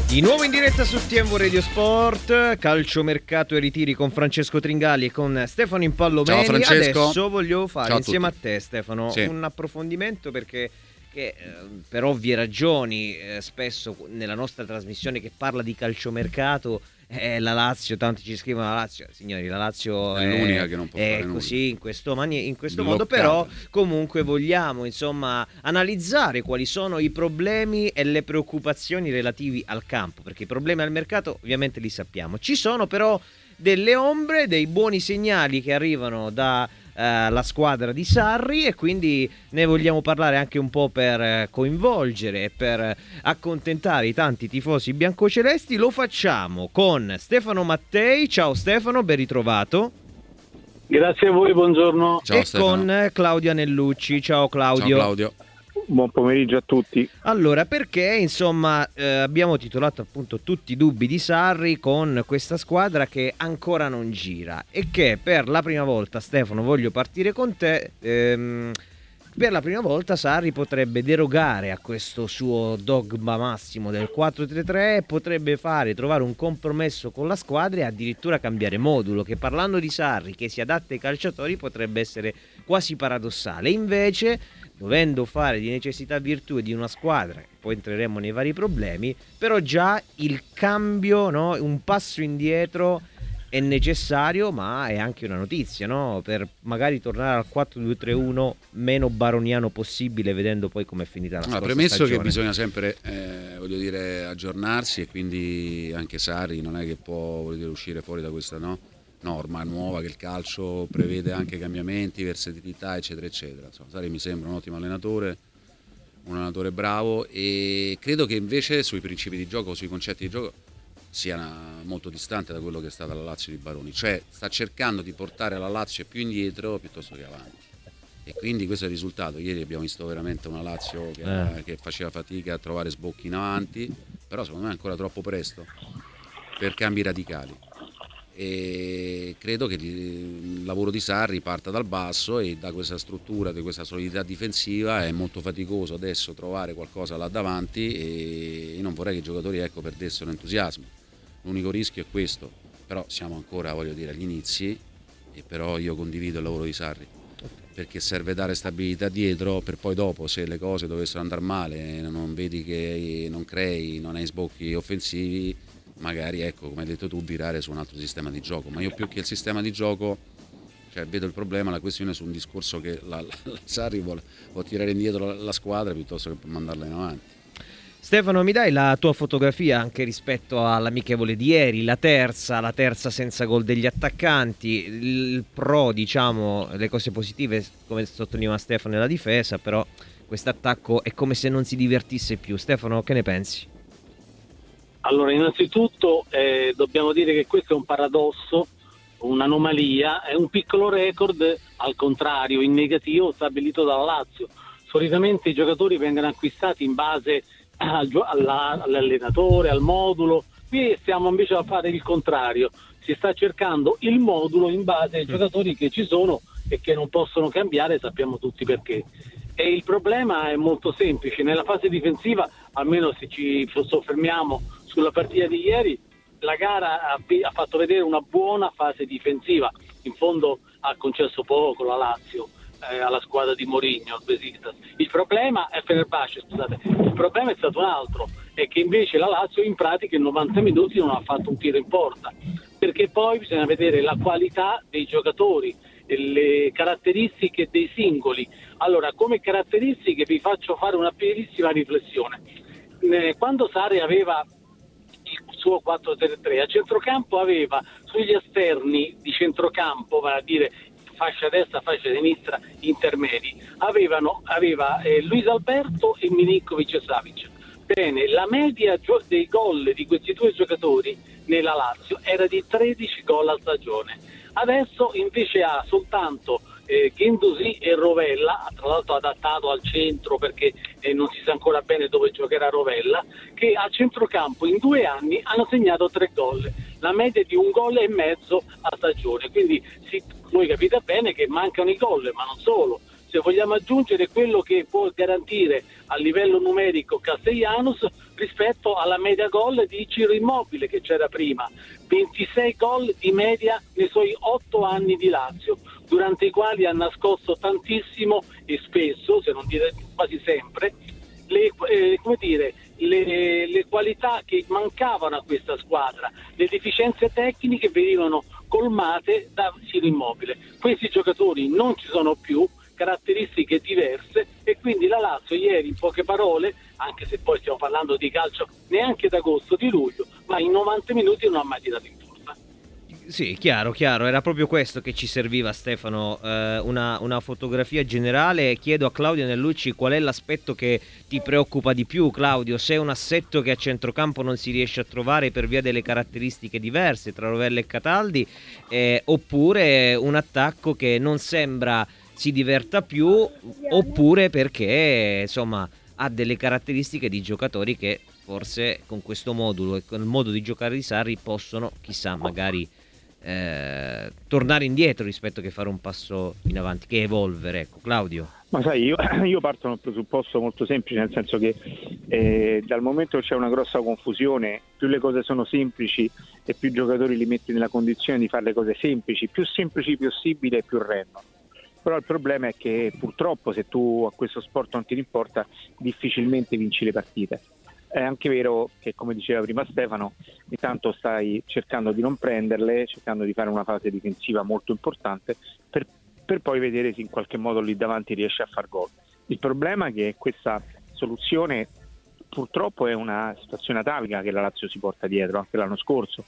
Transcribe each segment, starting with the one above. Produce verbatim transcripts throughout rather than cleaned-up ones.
Di nuovo in diretta su T M V Radio Sport, calciomercato e ritiri con Francesco Tringali e con Stefano Impallomeni. Ciao Francesco. Adesso voglio fare Ciao a insieme tutti. a te, Stefano, Sì. un approfondimento perché che, eh, per ovvie ragioni eh, spesso nella nostra trasmissione che parla di calciomercato eh, la Lazio, tanti ci scrivono la Lazio, signori, la Lazio È è, l'unica che non può è fare così in questo, mani- in questo Bloccata. modo, però comunque vogliamo insomma analizzare quali sono i problemi e le preoccupazioni relativi al campo, perché i problemi al mercato ovviamente li sappiamo, ci sono però delle ombre, dei buoni segnali che arrivano da eh, la squadra di Sarri, e quindi ne vogliamo parlare anche un po' per eh, coinvolgere e per accontentare i tanti tifosi biancocelesti. Lo facciamo con Stefano Mattei. Ciao Stefano, ben ritrovato. Grazie a voi, buongiorno. Ciao, e Stefano. con Claudio Anellucci. Ciao Claudio. Ciao Claudio. Buon pomeriggio a tutti. Allora, perché insomma eh, abbiamo titolato appunto tutti i dubbi di Sarri con questa squadra che ancora non gira e che per la prima volta, Stefano, voglio partire con te, ehm, per la prima volta Sarri potrebbe derogare a questo suo dogma massimo del quattro tre tre e potrebbe fare, trovare un compromesso con la squadra e addirittura cambiare modulo, che parlando di Sarri che si adatta ai calciatori potrebbe essere quasi paradossale. Invece, dovendo fare di necessità virtù di una squadra, poi entreremo nei vari problemi, però già il cambio, no? Un passo indietro è necessario, ma è anche una notizia, no? Per magari tornare al quattro due tre uno meno baroniano possibile, vedendo poi com'è finita la Allora, scorsa premesso stagione. che bisogna sempre eh, voglio dire aggiornarsi, e quindi anche Sarri non è che può voglio dire, uscire fuori da questa no, norma nuova che il calcio prevede anche cambiamenti, versatilità eccetera eccetera. Insomma, Sarri mi sembra un ottimo allenatore, un allenatore bravo, e credo che invece sui principi di gioco, sui concetti di gioco sia molto distante da quello che è stata la Lazio di Baroni, cioè sta cercando di portare la Lazio più indietro piuttosto che avanti, e quindi questo è il risultato. Ieri abbiamo visto veramente una Lazio che, Eh. che faceva fatica a trovare sbocchi in avanti, però secondo me è ancora troppo presto per cambi radicali, e credo che il lavoro di Sarri parta dal basso, e da questa struttura, di questa solidità difensiva è molto faticoso adesso trovare qualcosa là davanti, e io non vorrei che i giocatori ecco perdessero entusiasmo. L'unico rischio è questo, però siamo ancora voglio dire agli inizi, e però io condivido il lavoro di Sarri perché serve dare stabilità dietro, per poi dopo, se le cose dovessero andare male, non vedi che non crei, non hai sbocchi offensivi, magari ecco come hai detto tu virare su un altro sistema di gioco. Ma io più che il sistema di gioco, cioè vedo il problema, la questione su un discorso che la, la, la Sarri vuole, vuole tirare indietro la, la squadra piuttosto che mandarla in avanti. Stefano, mi dai la tua fotografia anche rispetto all'amichevole di ieri, la terza, la terza senza gol degli attaccanti, il pro, diciamo, le cose positive, come sottolineava Stefano, nella difesa, però quest'attacco è come se non si divertisse più. Stefano, che ne pensi? Allora, innanzitutto eh, dobbiamo dire che questo è un paradosso, un'anomalia, è un piccolo record, al contrario, in negativo, stabilito dalla Lazio. Solitamente i giocatori vengono acquistati in base al, alla, all'allenatore, al modulo. Qui stiamo invece a fare il contrario, si sta cercando il modulo in base ai giocatori che ci sono e che non possono cambiare, sappiamo tutti perché. E il problema è molto semplice, nella fase difensiva, almeno se ci soffermiamo sulla partita di ieri, la gara ha, ha fatto vedere una buona fase difensiva, in fondo ha concesso poco la Lazio eh, alla squadra di Mourinho, al Besiktas. Il problema è Fenerbahce, scusate, il problema è stato un altro, è che invece la Lazio in pratica in novanta minuti non ha fatto un tiro in porta, perché poi bisogna vedere la qualità dei giocatori, le caratteristiche dei singoli. Allora, come caratteristiche vi faccio fare una brevissima riflessione. Eh, quando Sarri aveva il suo quattro tre tre, a centrocampo aveva sugli esterni di centrocampo, vale a dire fascia destra, fascia sinistra, intermedi, avevano, aveva eh, Luis Alberto e Milinkovic Savic. Bene, la media gio- dei gol di questi due giocatori nella Lazio era di tredici gol a stagione. Adesso invece ha soltanto eh, Guendouzi e Rovella, tra l'altro adattato al centro perché eh, non si sa ancora bene dove giocherà Rovella, che a centrocampo in due anni hanno segnato tre gol, la media è di un gol e mezzo a stagione, quindi sì, voi capite bene che mancano i gol, ma non solo. Se vogliamo aggiungere quello che può garantire a livello numerico Castellanos, rispetto alla media gol di Ciro Immobile che c'era prima, ventisei gol di media nei suoi otto anni di Lazio, durante i quali ha nascosto tantissimo e spesso, se non dire quasi sempre, le, eh, come dire, le, le qualità che mancavano a questa squadra, le deficienze tecniche venivano colmate da Ciro Immobile. Questi giocatori non ci sono più, caratteristiche diverse, e quindi la Lazio ieri, in poche parole, anche se poi stiamo parlando di calcio neanche d'agosto, di luglio, ma in novanta minuti non ha mai tirato in porta. Sì, chiaro, chiaro, era proprio questo che ci serviva, Stefano, eh, una, una fotografia generale. Chiedo a Claudio Nellucci qual è l'aspetto che ti preoccupa di più, Claudio, se è un assetto che a centrocampo non si riesce a trovare per via delle caratteristiche diverse tra Rovella e Cataldi, eh, oppure un attacco che non sembra si diverta più, oppure perché insomma ha delle caratteristiche di giocatori che forse con questo modulo e con il modo di giocare di Sarri possono, chissà, magari eh, tornare indietro rispetto che fare un passo in avanti, che evolvere. Ecco, Claudio. Ma sai, io, io parto da un presupposto molto semplice, nel senso che eh, dal momento che c'è una grossa confusione, più le cose sono semplici e più i giocatori li metti nella condizione di fare le cose semplici, più semplici possibile e più rendono. Però il problema è che purtroppo se tu a questo sport non ti importa, difficilmente vinci le partite. È anche vero che, come diceva prima Stefano, intanto stai cercando di non prenderle, cercando di fare una fase difensiva molto importante per, per poi vedere se in qualche modo lì davanti riesce a far gol. Il problema è che questa soluzione purtroppo è una situazione atavica che la Lazio si porta dietro anche l'anno scorso,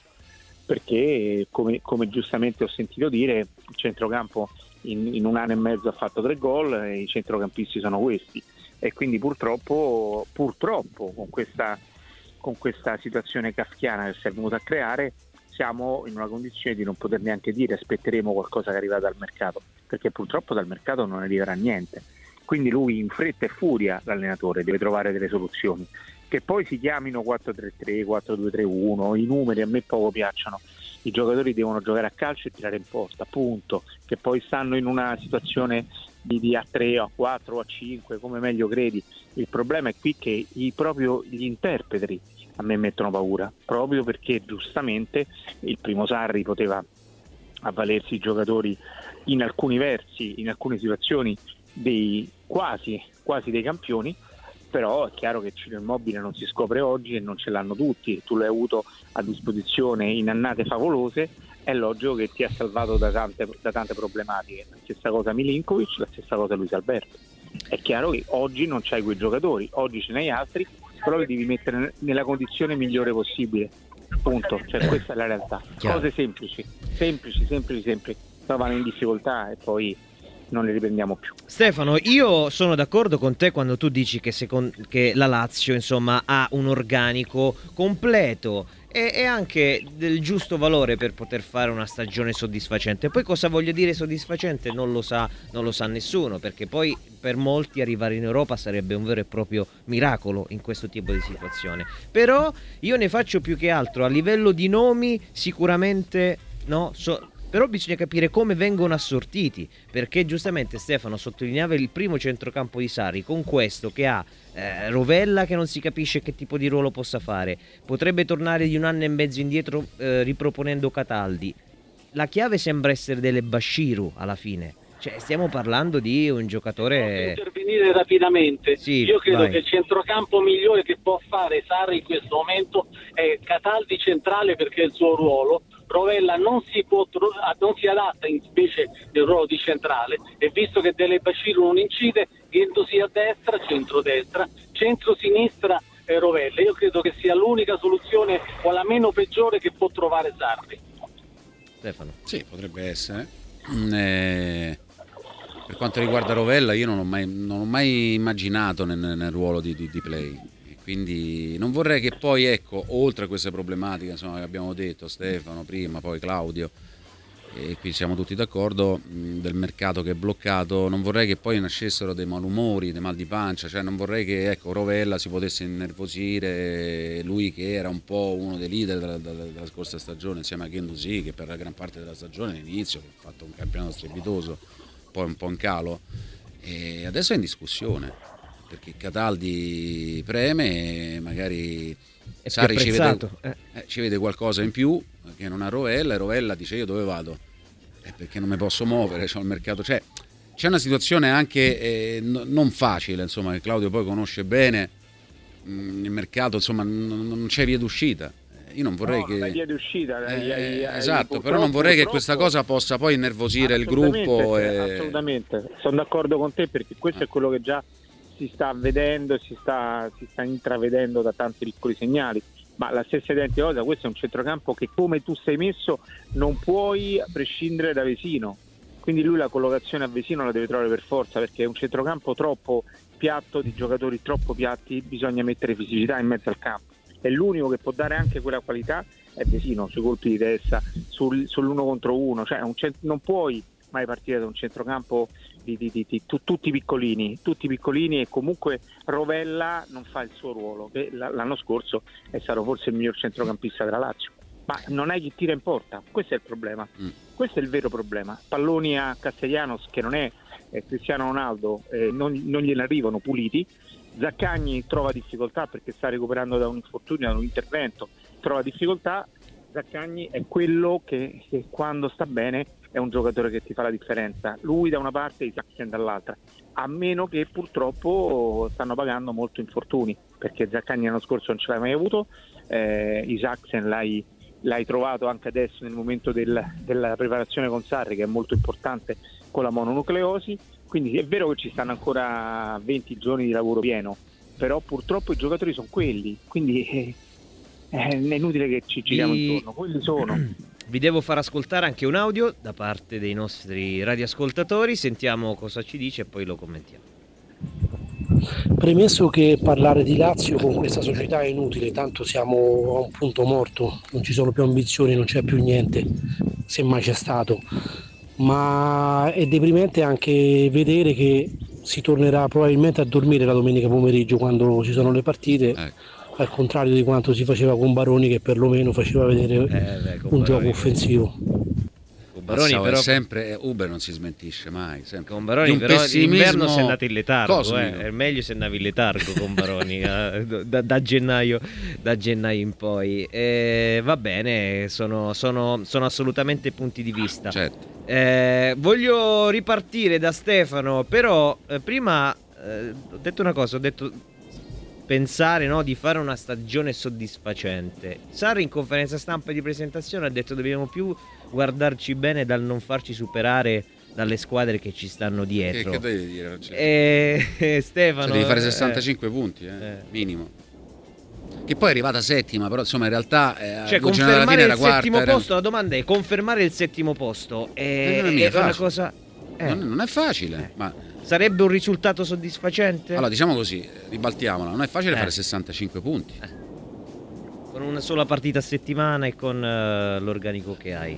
perché come, come giustamente ho sentito dire, il centrocampo in, in un anno e mezzo ha fatto tre gol e i centrocampisti sono questi, e quindi purtroppo purtroppo con questa, con questa situazione kafkiana che si è venuta a creare siamo in una condizione di non poter neanche dire aspetteremo qualcosa che arriva dal mercato, perché purtroppo dal mercato non arriverà niente. Quindi lui in fretta e furia, l'allenatore, deve trovare delle soluzioni, che poi si chiamino quattro tre tre, quattro due tre uno, i numeri a me poco piacciono. I giocatori devono giocare a calcio e tirare in porta, punto. Che poi stanno in una situazione di, di A tre o A quattro o A cinque, come meglio credi. Il problema è qui che i, proprio gli interpreti a me mettono paura, proprio perché giustamente il primo Sarri poteva avvalersi i giocatori in alcuni versi, in alcune situazioni dei quasi, quasi dei campioni, però è chiaro che Ciro Immobile non si scopre oggi e non ce l'hanno tutti, tu l'hai avuto a disposizione in annate favolose, è logico che ti ha salvato da tante, da tante problematiche. La stessa cosa Milinkovic, la stessa cosa Luis Alberto. È chiaro che oggi non c'hai quei giocatori, oggi ce n'hai altri, però li devi mettere nella condizione migliore possibile, punto. Cioè questa è la realtà. Chiaro. Cose semplici, semplici, semplici, semplici, poi vanno in difficoltà e poi non le riprendiamo più. Stefano, io sono d'accordo con te quando tu dici che, secondo, che la Lazio insomma ha un organico completo e, e anche del giusto valore per poter fare una stagione soddisfacente. Poi cosa voglio dire soddisfacente non lo sa, non lo sa nessuno, perché poi per molti arrivare in Europa sarebbe un vero e proprio miracolo in questo tipo di situazione. Però io ne faccio più che altro a livello di nomi sicuramente no, so, però bisogna capire come vengono assortiti, perché giustamente Stefano sottolineava il primo centrocampo di Sarri con questo che ha eh, Rovella che non si capisce che tipo di ruolo possa fare, potrebbe tornare di un anno e mezzo indietro eh, riproponendo Cataldi. La chiave sembra essere delle Bashiru alla fine, cioè stiamo parlando di un giocatore. Posso intervenire rapidamente? Sì, io credo vai. che il centrocampo migliore che può fare Sarri in questo momento è Cataldi centrale, perché è il suo ruolo. Rovella non si può non si adatta in specie nel ruolo di centrale, e visto che Dele Bashiru non incide, Guendouzi a destra, centro-destra, centro-sinistra e Rovella. Io credo che sia l'unica soluzione o la meno peggiore che può trovare Sarri. Stefano. Sì, potrebbe essere. Eh, per quanto riguarda Rovella, io non ho mai, non ho mai immaginato nel, nel ruolo di, di, di play. Quindi non vorrei che poi, ecco, oltre a queste problematiche insomma, che abbiamo detto Stefano prima, poi Claudio, e qui siamo tutti d'accordo, mh, del mercato che è bloccato, non vorrei che poi nascessero dei malumori, dei mal di pancia, cioè non vorrei che ecco, Rovella si potesse innervosire, lui che era un po' uno dei leader della, della, della scorsa stagione insieme a Guendouzi, che per la gran parte della stagione all'inizio ha fatto un campionato strepitoso, poi un po' in calo, e adesso è in discussione. perché Cataldi preme, magari È Sarri più ci vede, apprezzato, eh. eh, ci vede qualcosa in più che non ha Rovella, e Rovella dice io dove vado? Eh, perché non mi posso muovere, c'ho il mercato, cioè c'è una situazione anche eh, no, non facile, insomma, che Claudio poi conosce bene, mh, il mercato, insomma, n- non c'è via d'uscita. Io non vorrei no, che non è via d'uscita, eh, hai- hai- hai- esatto, però non vorrei che questa cosa possa poi innervosire il gruppo e... Assolutamente, sono d'accordo con te, perché questo Ah. è quello che già si sta vedendo e si sta, si sta intravedendo da tanti piccoli segnali. Ma la stessa identica cosa, questo è un centrocampo che, come tu sei messo, non puoi prescindere da Vesino, quindi lui la collocazione a Vesino la deve trovare per forza, perché è un centrocampo troppo piatto, di giocatori troppo piatti, bisogna mettere fisicità in mezzo al campo, e l'unico che può dare anche quella qualità è Vesino, sui colpi di testa, sul, sull'uno contro uno, cioè un cent- non puoi mai partire da un centrocampo di, di, di, di tu, tutti piccolini, tutti piccolini, e comunque Rovella non fa il suo ruolo, che l'anno scorso è stato forse il miglior centrocampista della Lazio, ma non hai chi tira in porta, questo è il problema, mm. questo è il vero problema. Palloni a Castellanos, che non è eh, Cristiano Ronaldo, eh, non, non gliene arrivano puliti. Zaccagni trova difficoltà perché sta recuperando da un infortunio, da un intervento, trova difficoltà. Zaccagni è quello che, che quando sta bene è un giocatore che ti fa la differenza, lui da una parte e Isaacsen dall'altra, a meno che purtroppo stanno pagando molto infortuni, perché Zaccagni l'anno scorso non ce l'hai mai avuto, eh, Isaacsen l'hai, l'hai trovato anche adesso nel momento del, della preparazione con Sarri, che è molto importante, con la mononucleosi. Quindi è vero che ci stanno ancora venti giorni di lavoro pieno, però purtroppo i giocatori sono quelli, quindi eh, è inutile che ci giriamo Vi... intorno, quelli sono. Vi devo far ascoltare anche un audio da parte dei nostri radioascoltatori, sentiamo cosa ci dice e poi lo commentiamo. Premesso che parlare di Lazio con questa società è inutile, tanto siamo a un punto morto, non ci sono più ambizioni, non c'è più niente, se mai c'è stato. Ma è deprimente anche vedere che si tornerà probabilmente a dormire la domenica pomeriggio quando ci sono le partite, ecco. Al contrario di quanto si faceva con Baroni, che perlomeno faceva vedere eh, beh, un Baroni, gioco offensivo. Con Baroni però sempre Uber non si smentisce mai, sempre. Con Baroni però pessimismo... l'inverno sei andato in letargo, eh. È meglio se andavi in letargo con Baroni eh, da, da gennaio da gennaio in poi. Eh, va bene, sono, sono, sono assolutamente punti di vista. Certo. Eh, voglio ripartire da Stefano, però eh, prima eh, ho detto una cosa, ho detto pensare, no, di fare una stagione soddisfacente. Sarri in conferenza stampa di presentazione ha detto dobbiamo più guardarci bene dal non farci superare dalle squadre che ci stanno dietro. Che, che devi dire? E, eh, Stefano cioè, devi fare sessantacinque eh, punti eh, eh. minimo. Che poi è arrivata settima, però insomma in realtà eh, cioè confermare il quarta, settimo era... posto, la domanda è confermare il settimo posto è, non è, è una cosa eh. non, non è facile eh. ma sarebbe un risultato soddisfacente? Allora diciamo così, ribaltiamola, non è facile eh. fare sessantacinque punti eh. con una sola partita a settimana e con uh, l'organico che hai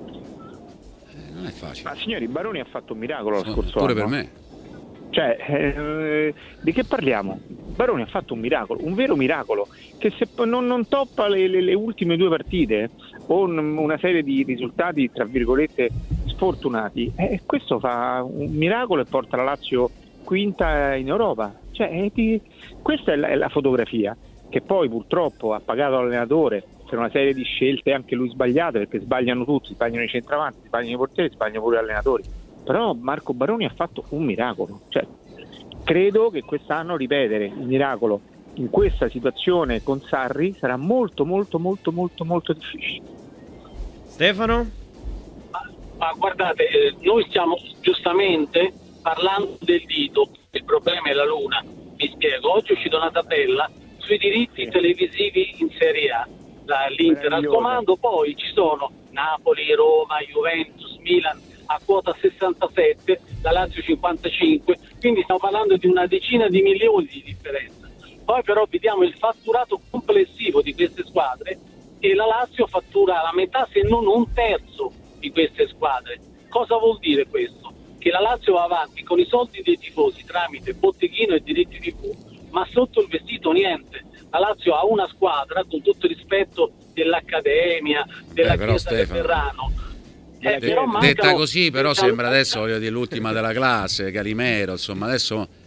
eh, non è facile. Ma signori, Baroni ha fatto un miracolo lo scorso pure anno. Per me. Cioè, eh, di che parliamo? Baroni ha fatto un miracolo, un vero miracolo, che se non, non toppa le, le, le ultime due partite o una serie di risultati tra virgolette sfortunati, eh, questo fa un miracolo e porta la Lazio quinta in Europa. Cioè, eh, di, questa è la, è la fotografia, che poi purtroppo ha pagato l'allenatore per una serie di scelte anche lui sbagliate, perché sbagliano tutti, sbagliano i centravanti, sbagliano i portieri, sbagliano pure gli allenatori. Però Marco Baroni ha fatto un miracolo, cioè, credo che quest'anno ripetere il miracolo in questa situazione con Sarri sarà molto molto molto molto molto difficile. Stefano? Ma, ma guardate, eh, noi stiamo giustamente parlando del dito, il problema è la luna. Mi spiego, oggi è uscita una tabella sui diritti sì. televisivi in Serie A, la, l'Inter al comando, poi ci sono Napoli, Roma, Juventus, Milan a quota sessantasette, la Lazio cinquantacinque, quindi stiamo parlando di una decina di milioni di differenza. Poi però vediamo il fatturato complessivo di queste squadre e la Lazio fattura la metà se non un terzo di queste squadre. Cosa vuol dire questo? Che la Lazio va avanti con i soldi dei tifosi tramite botteghino e diritti tivù, ma sotto il vestito niente. La Lazio ha una squadra, con tutto il rispetto dell'Accademia, della Beh, Chiesa del Ferrano. Eh, De- detta così però sembra adesso voglio dire l'ultima della classe, Calimero, insomma adesso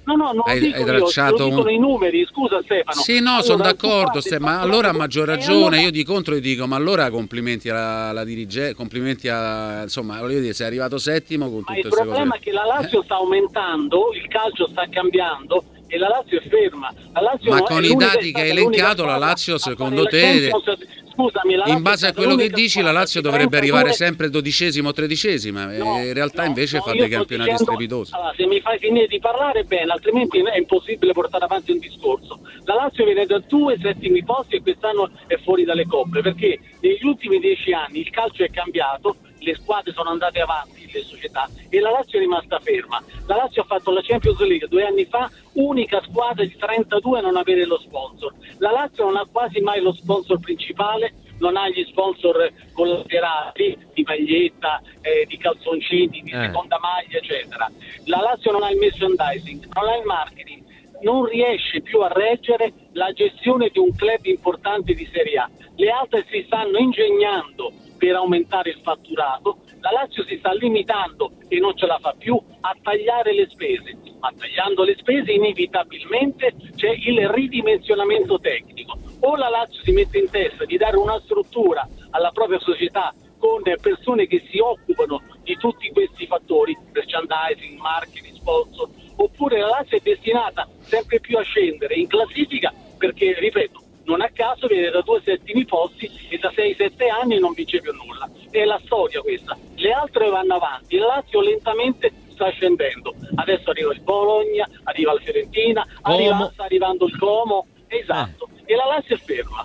No, no, non hai, lo dico hai io, tracciato lo dicono un... i numeri, scusa Stefano. Sì, no, allora, sono d'accordo, tu Ste- ma guardi, allora a tu- maggior e ragione allora- io di contro gli dico, ma allora complimenti alla, alla dirigente, complimenti a, insomma, voglio dire, sei arrivato settimo con Ma tutte il queste problema cose. è che la Lazio Eh? sta aumentando, il calcio sta cambiando e la Lazio è ferma. La Lazio Ma no- con è i l'unica- dati è che hai stata l'unica elencato, la squadra Lazio, a secondo fare la te, Champions. Scusami, la Lazio in base è a stata quello che l'unica dici, la squadra Lazio che dovrebbe trentadue arrivare sempre dodicesima o tredicesima, No, e in realtà no, invece no, fa io dei sto campionati dicendo- strepitosi. Allora, se mi fai finire di parlare bene, altrimenti è impossibile portare avanti un discorso. La Lazio viene da due settimi posti e quest'anno è fuori dalle coppe, perché negli ultimi dieci anni il calcio è cambiato, le squadre sono andate avanti, le società, e la Lazio è rimasta ferma. La Lazio ha fatto la Champions League due anni fa, unica squadra di trentadue a non avere lo sponsor. La Lazio non ha quasi mai lo sponsor principale, non ha gli sponsor collaterali di maglietta, eh, di calzoncini, di Eh. seconda maglia, eccetera. La Lazio non ha il merchandising, non ha il marketing, non riesce più a reggere la gestione di un club importante di Serie A. Le altre si stanno ingegnando per aumentare il fatturato, la Lazio si sta limitando e non ce la fa più a tagliare le spese, ma tagliando le spese inevitabilmente c'è il ridimensionamento tecnico. O la Lazio si mette in testa di dare una struttura alla propria società con persone che si occupano di tutti questi fattori, merchandising, marketing, sponsor, oppure la Lazio è destinata sempre più a scendere in classifica perché, ripeto, non a caso viene da due settimi posti e da sei sette anni non vince più nulla. È la storia questa. Le altre vanno avanti, il Lazio lentamente sta scendendo. Adesso arriva il Bologna, arriva la Fiorentina, arriva, sta arrivando il Como, esatto. Eh. E la Lazio è ferma.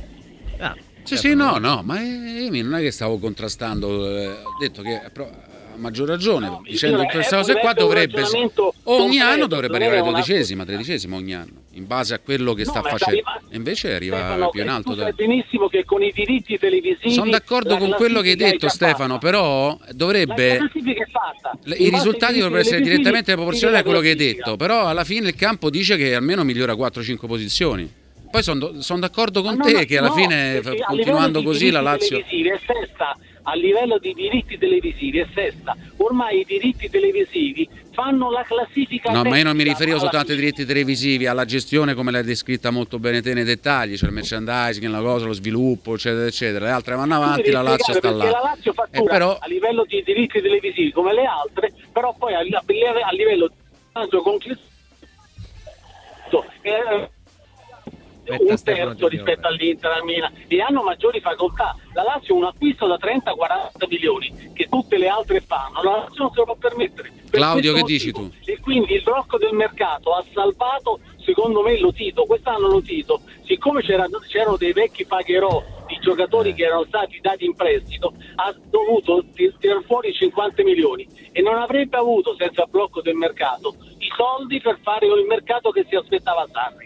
Ah, Sì, sì, no, no, ma io non è che stavo contrastando, eh, ho detto che a maggior ragione, No, dicendo io- che queste eh, cose qua potrebbe un dovrebbe, ragionamento ogni completo, anno dovrebbe non arrivare è una- dodicesima, tredicesima ogni anno, in base a quello che No, sta ma facendo, arriva- e invece arriva Stefano, più in alto. tu da- sai benissimo che con i diritti televisivi Sono d'accordo la con quello che hai classifica è detto, già Stefano, fatta. però La dovrebbe... classifica è fatta. Le- In I base ai risultati diritti dovrebbero essere televisivi direttamente si proporzionali a vede la quello che hai classifica. detto, però alla fine il campo dice che almeno migliora quattro cinque posizioni. Poi sono son d'accordo con Ma te no, che alla no, fine, perché a continuando livello di così, la diritti Lazio... televisivi è sesta, a livello di diritti televisivi è sesta. Ormai i diritti televisivi fanno la classifica. No, ma io non mi tecnica riferivo alla soltanto ai fine. diritti televisivi, alla gestione come l'hai descritta molto bene te nei dettagli, cioè il merchandising, la cosa, lo sviluppo, eccetera, eccetera. Le altre vanno avanti, la Lazio sta Perché là. la Lazio fattura Eh, però... a livello di diritti televisivi come le altre, però poi a, a livello di concreto eh, Aspetta, un Stefano, terzo ti rispetto devo- all'Inter, al Milan, e hanno maggiori facoltà. La Lazio ha un acquisto da trenta quaranta milioni che tutte le altre fanno, la Lazio non se lo può permettere. Per Claudio, questo che dici motivo. tu? E quindi il blocco del mercato ha salvato secondo me lo Tito. Quest'anno lo Tito, siccome c'era, c'erano dei vecchi pagherò di giocatori che erano stati dati in prestito, ha dovuto tirare fuori cinquanta milioni e non avrebbe avuto, senza il blocco del mercato, i soldi per fare il mercato che si aspettava Sarri.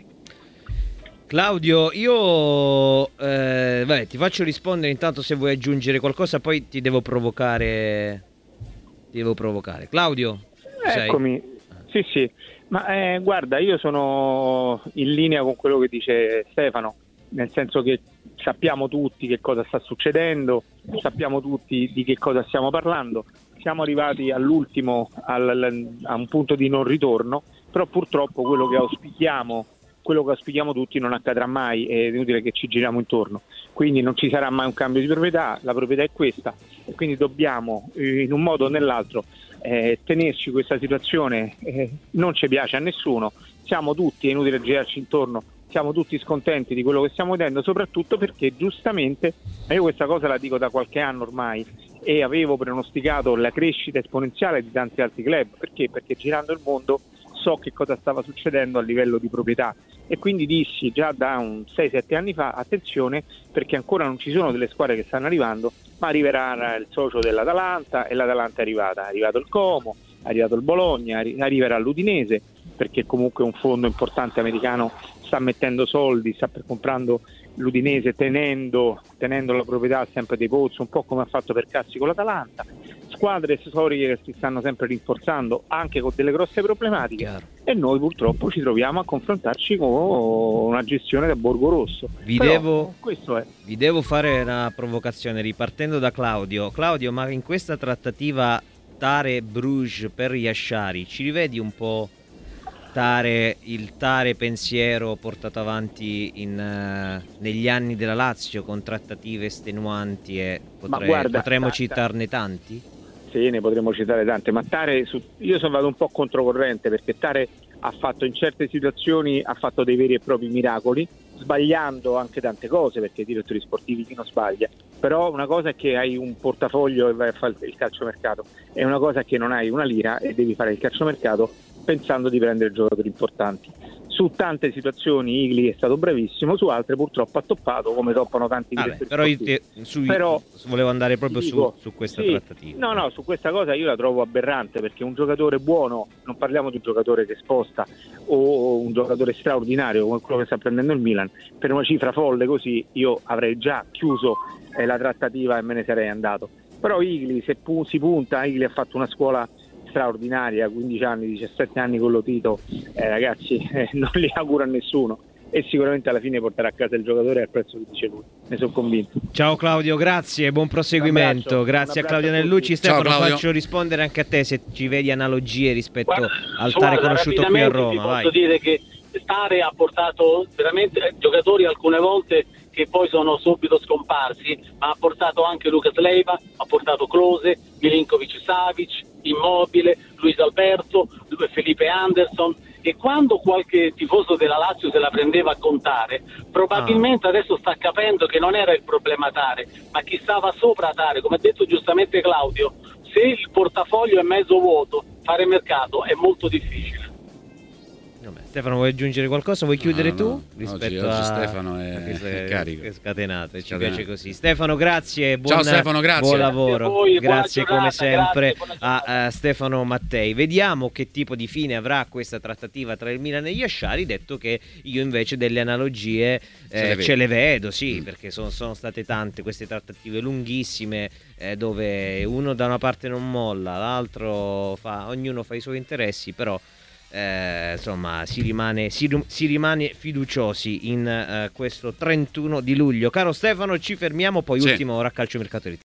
Claudio, io eh, vabbè, ti faccio rispondere intanto se vuoi aggiungere qualcosa, poi ti devo provocare. Ti devo provocare. Claudio, ci sei? Eccomi, sì sì, ma eh, guarda, io sono in linea con quello che dice Stefano, nel senso che sappiamo tutti che cosa sta succedendo, sappiamo tutti di che cosa stiamo parlando, siamo arrivati all'ultimo, al, a un punto di non ritorno, però purtroppo quello che auspichiamo quello che auspichiamo tutti non accadrà mai, è inutile che ci giriamo intorno, quindi non ci sarà mai un cambio di proprietà, la proprietà è questa e quindi dobbiamo eh, in un modo o nell'altro eh, tenerci questa situazione, eh, non ci piace a nessuno, siamo tutti, è inutile girarci intorno, siamo tutti scontenti di quello che stiamo vedendo, soprattutto perché giustamente, io questa cosa la dico da qualche anno ormai e avevo pronosticato la crescita esponenziale di tanti altri club, perché? Perché girando il mondo so che cosa stava succedendo a livello di proprietà e quindi dissi già da un sei sette anni fa attenzione perché ancora non ci sono delle squadre che stanno arrivando, ma arriverà il socio dell'Atalanta e l'Atalanta è arrivata, è arrivato il Como, è arrivato il Bologna, arriverà l'Udinese perché comunque un fondo importante americano sta mettendo soldi, sta per comprando l'Udinese tenendo, tenendo la proprietà sempre dei pozzi, un po' come ha fatto per Cassi con l'Atalanta, squadre storiche che si stanno sempre rinforzando anche con delle grosse problematiche. Chiaro. E noi purtroppo ci troviamo a confrontarci con una gestione da Borgo Rosso. Vi, Però, devo, questo è. vi devo fare una provocazione ripartendo da Claudio. Claudio, ma in questa trattativa Tare Bruges per Yashari ci rivedi un po' tare, il tare pensiero portato avanti in, uh, negli anni della Lazio con trattative estenuanti e potrei, guarda, potremmo ta- citarne tanti? Sì, ne potremmo citare tante, ma Tare, su, io sono andato un po' controcorrente perché Tare ha fatto in certe situazioni ha fatto dei veri e propri miracoli, sbagliando anche tante cose, perché i direttori sportivi chi non sbaglia, però una cosa è che hai un portafoglio e vai a fare il calciomercato, e una cosa è che non hai una lira e devi fare il calciomercato pensando di prendere giocatori importanti. Su tante situazioni Igli è stato bravissimo, su altre purtroppo ha toppato, come toppano tanti Vabbè, direttori però io sportivi. te, su, Però volevo andare proprio dico, su, su questa sì, trattativa. No, no, su questa cosa io la trovo aberrante, perché un giocatore buono, non parliamo di un giocatore che sposta o un giocatore straordinario come quello che sta prendendo il Milan, per una cifra folle così io avrei già chiuso eh, la trattativa e me ne sarei andato. Però Igli, se pu- si punta, Igli ha fatto una scuola straordinaria, quindici anni, diciassette anni con lo Tito, eh, ragazzi, eh, non li auguro a nessuno, e sicuramente alla fine porterà a casa il giocatore al prezzo che dice lui, ne sono convinto. Ciao Claudio, grazie, buon proseguimento. Un abbraccio, grazie un a Claudio abbraccio a Nellucci. tutti. Stefano, Ciao, Claudio. faccio rispondere anche a te se ci vedi analogie rispetto Guarda, al Tare guarda, conosciuto qui a rapidamente Roma. ti Vai. posso dire che Tare ha portato veramente giocatori alcune volte che poi sono subito scomparsi, ma ha portato anche Lucas Leiva, ha portato Klose, Milinkovic Savic, Immobile, Luis Alberto, Felipe Anderson, e quando qualche tifoso della Lazio se la prendeva a contare, probabilmente ah. adesso sta capendo che non era il problema Tare, ma chi stava sopra Tare. Come ha detto giustamente Claudio, se il portafoglio è mezzo vuoto, fare mercato è molto difficile. Vabbè, Stefano, vuoi aggiungere qualcosa? Vuoi chiudere no, tu? no. Rispetto Oggi- a oggi Stefano è- a questo è carico. è scatenato, ci Scatenato. piace così. Stefano, grazie, buon, Ciao, Stefano, grazie. buon Grazie lavoro. a voi, buona grazie giornata, come sempre grazie, buona a, a Stefano Mattei. Vediamo che tipo di fine avrà questa trattativa tra il Milan e gli Asciari, detto che io invece delle analogie eh, le ce le vedo. vedo, sì, Mm. perché sono, sono state tante queste trattative lunghissime eh, dove uno da una parte non molla, l'altro fa, ognuno fa i suoi interessi, però Eh, insomma si rimane, si, si rimane fiduciosi in eh, questo trentuno di luglio. Caro Stefano, ci fermiamo, poi Sì. ultima ora calciomercato.